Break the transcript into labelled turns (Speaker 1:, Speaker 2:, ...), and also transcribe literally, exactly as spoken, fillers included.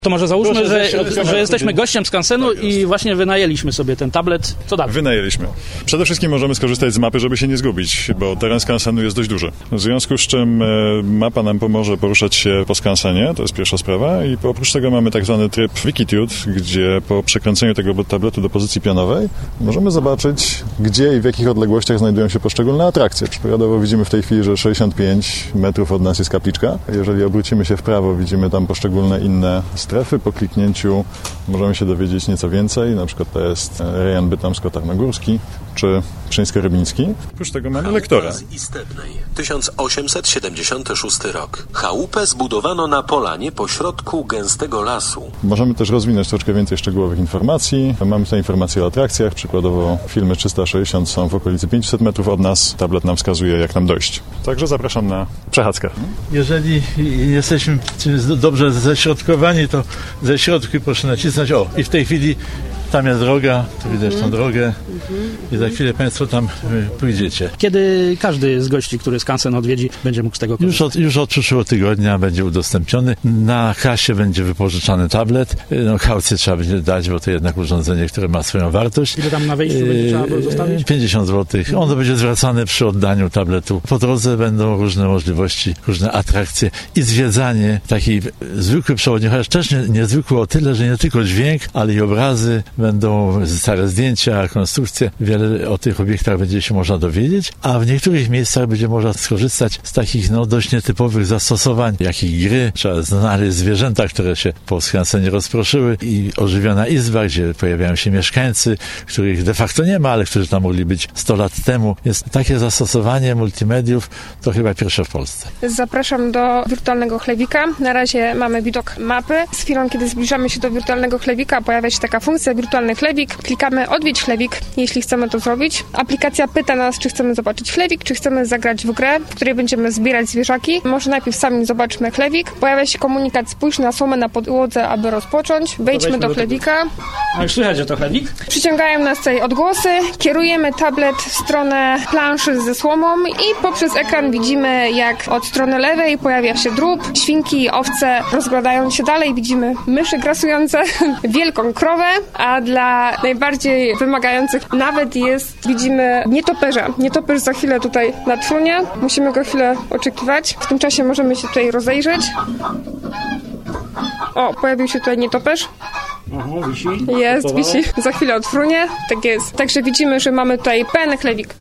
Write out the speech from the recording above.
Speaker 1: To może załóżmy,
Speaker 2: Proszę,
Speaker 1: że,
Speaker 2: że,
Speaker 1: że jesteśmy gościem Skansenu tak i właśnie wynajęliśmy sobie ten tablet. Co dalej?
Speaker 2: Wynajęliśmy. Przede wszystkim możemy skorzystać z mapy, żeby się nie zgubić, bo teren Skansenu jest dość duży. W związku z czym mapa nam pomoże poruszać się po Skansenie, to jest pierwsza sprawa. I oprócz tego mamy tak zwany tryb Wikitude, gdzie po przekręceniu tego tabletu do pozycji pionowej możemy zobaczyć, gdzie i w jakich odległościach znajdują się poszczególne atrakcje. Przykładowo widzimy w tej chwili, że sześćdziesiąt pięć metrów od nas jest kapliczka. Jeżeli obrócimy się w prawo, widzimy tam poszczególne inne strefy. Po kliknięciu możemy się dowiedzieć nieco więcej. Na przykład to jest rejon bytomsko-tarnogórski czy pszczyńsko-rybiński. Oprócz tego mamy lektora.
Speaker 3: Z Istebnej, tysiąc osiemset siedemdziesiąty szósty rok. Chałupę zbudowano na polanie pośrodku gęstego lasu.
Speaker 2: Możemy też rozwinąć troszkę więcej szczegółowych informacji. Mamy tutaj informacje o atrakcjach. Przykładowo filmy trzysta sześćdziesiąt są w okolicy pięćset metrów od nas. Tablet nam wskazuje, jak nam dojść. Także zapraszam na przechadzkę.
Speaker 4: Jeżeli jesteśmy dobrze ześrodkowani, to ze środku proszę nacisnąć. O, i w tej chwili tam jest droga, tu widać tą drogę i za chwilę Państwo tam pójdziecie.
Speaker 1: Kiedy każdy z gości, który Skansen odwiedzi, będzie mógł z tego korzystać?
Speaker 4: Już od, już od przyszłego tygodnia będzie udostępniony. Na kasie będzie wypożyczany tablet. No, kaucję trzeba będzie dać, bo to jednak urządzenie, które ma swoją wartość.
Speaker 1: Ile tam na wejściu będzie trzeba było zostawić?
Speaker 4: pięćdziesiąt złotych. On będzie zwracany przy oddaniu tabletu. Po drodze będą różne możliwości, różne atrakcje i zwiedzanie. Taki zwykły przewodnik, chociaż też nie, niezwykły o tyle, że nie tylko dźwięk, ale i obrazy. Będą stare zdjęcia, konstrukcje. Wiele o tych obiektach będzie się można dowiedzieć, a w niektórych miejscach będzie można skorzystać z takich no, dość nietypowych zastosowań, jak i gry. Trzeba znaleźć zwierzęta, które się po Skansenie rozproszyły i ożywiona izba, gdzie pojawiają się mieszkańcy, których de facto nie ma, ale którzy tam mogli być sto lat temu. Jest takie zastosowanie multimediów, to chyba pierwsze w Polsce.
Speaker 5: Zapraszam do wirtualnego chlewika. Na razie mamy widok mapy. Z chwilą, kiedy zbliżamy się do wirtualnego chlewika, pojawia się taka funkcja wirtualny chlewik. Klikamy odwiedź chlewik, jeśli chcemy to zrobić. Aplikacja pyta nas, czy chcemy zobaczyć chlewik, czy chcemy zagrać w grę, w której będziemy zbierać zwierzaki. Może najpierw sami zobaczmy chlewik. Pojawia się komunikat: spójrz na słomę na podłodze, aby rozpocząć. Wejdźmy do chlewika.
Speaker 1: A już słychać, że to chlewik?
Speaker 5: Przyciągają nas tutaj odgłosy. Kierujemy tablet w stronę planszy ze słomą i poprzez ekran widzimy, jak od strony lewej pojawia się drób, świnki, owce rozglądają się dalej. Widzimy myszy grasujące, wielką krowę, a dla najbardziej wymagających nawet jest, widzimy nietoperza. Nietoperz za chwilę tutaj nadfrunie. Musimy go chwilę oczekiwać. W tym czasie możemy się tutaj rozejrzeć. O, pojawił się tutaj nietoperz.
Speaker 1: Aha, wisi.
Speaker 5: Jest, wisi. Za chwilę odfrunie. Tak jest. Także widzimy, że mamy tutaj pełny chlewik.